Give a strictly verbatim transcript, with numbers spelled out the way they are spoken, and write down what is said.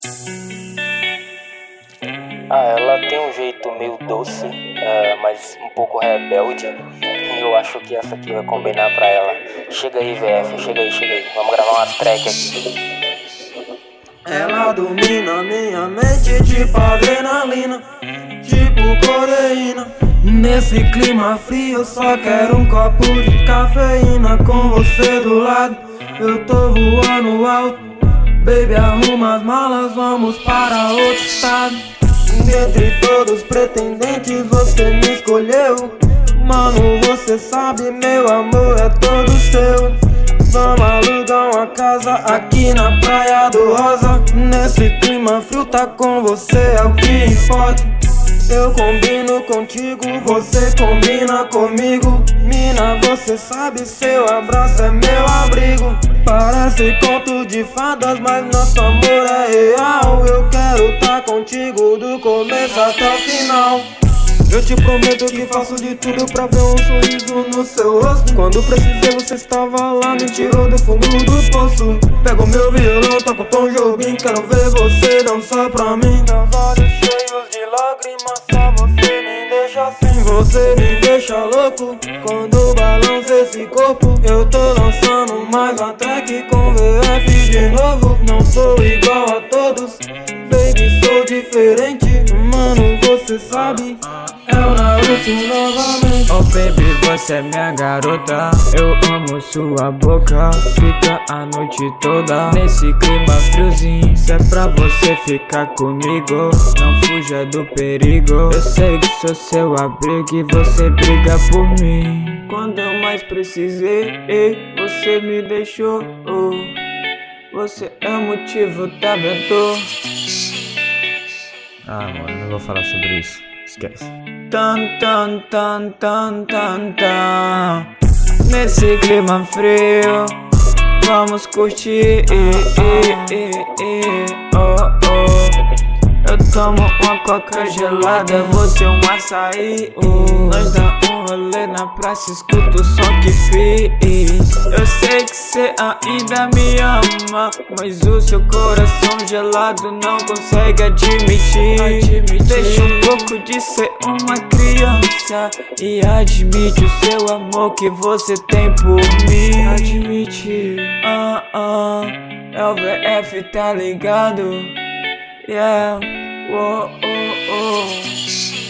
Ah, ela tem um jeito meio doce, é, mas um pouco rebelde. E eu acho que essa aqui vai combinar pra ela. Chega aí, V F, chega aí, chega aí. Vamos gravar uma track aqui. Ela domina minha mente tipo adrenalina, tipo codeína. Nesse clima frio eu só quero um copo de cafeína. Com você do lado eu tô voando alto. Baby, arruma as malas, vamos para outro estado. Dentre todos os pretendentes você me escolheu. Mano, você sabe, meu amor é todo seu. Vamos alugar uma casa aqui na Praia do Rosa. Nesse clima frio tá com você é o que importa. Eu combino contigo, você combina comigo. Mina, você sabe, seu abraço é meu abrigo. Parece conto de fadas, mas nosso amor é real. Eu quero tá contigo do começo até o final. Eu te prometo que faço de tudo pra ver um sorriso no seu rosto. Quando precisei você estava lá, me tirou do fundo do poço. Pego meu violão, toco Tom Jobim. Quero ver você dançar pra mim. Meus olhos cheios de lágrimas, só você me deixa assim. Você me deixa louco quando balança esse corpo. Eu tô lançando mais uma track com V F de novo. Não sou igual a todos, baby, sou diferente. Mano, você sabe, é o Naruto novamente. Oh baby, você é minha garota. Eu amo sua boca. Fica a noite toda nesse clima friozinho. Se é pra você ficar comigo, não fuja do perigo. Eu sei que sou seu abrigo e você briga por mim. Quando eu mais precisei, ei, você me deixou. Oh, você é o motivo da minha dor. Ah, mano, não vou falar sobre isso. Esquece. Tan, tan, tan, tan, tan, tan. Nesse clima frio, vamos curtir. Eh, eh, eh, eh, oh, oh. Eu tomo uma coca gelada, você um açaí. Oh. Nós dá um rolê na praça, escuta o som que fiz. Eu sei que cê ainda me ama, mas o seu coração gelado não consegue admitir. admitir. Deixa um pouco de ser uma criança e admite o seu amor que você tem por mim. Admite, ah, ah, é o V F, tá ligado? Yeah, oh, oh, oh.